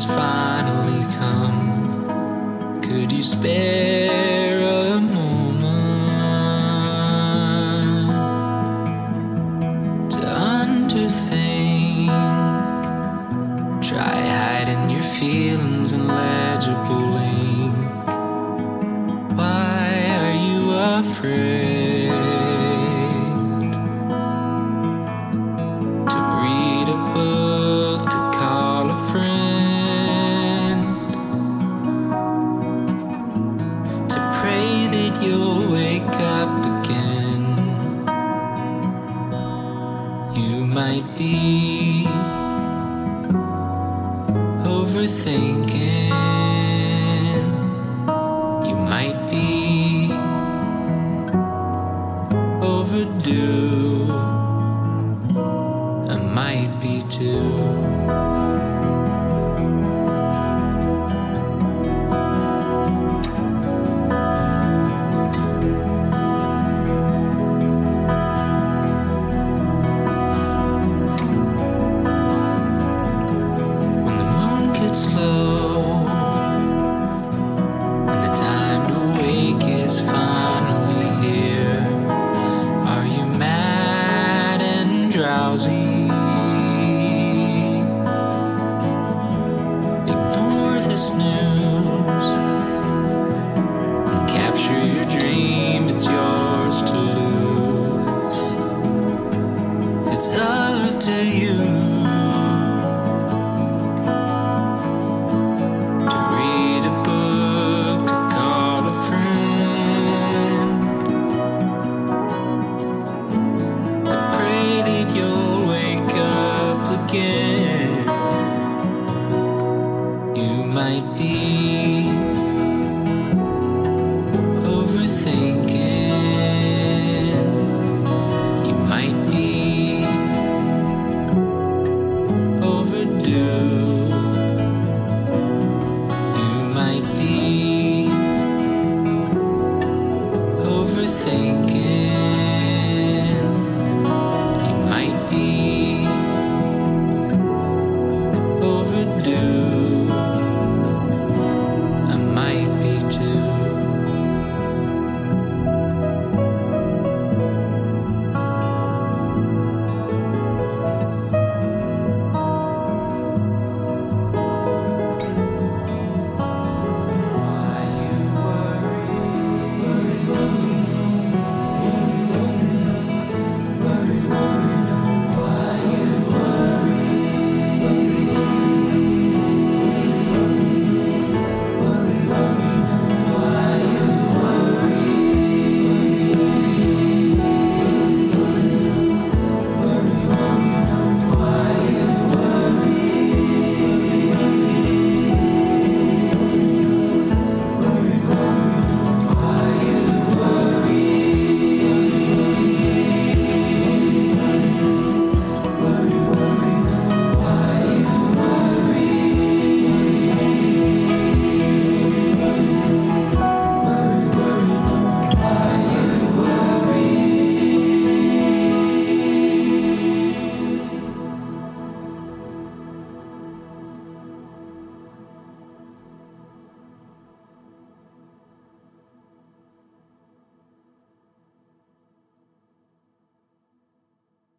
has finally come. Could you spare a moment to underthink? Try hiding your feelings in legible ink. Why are you afraid to read a book, to call a friend, to pray that you'll wake up again? You might be overthinking. You might be overdue. I might be too. Slow, and the time to wake is finally here. Are you mad and drowsy?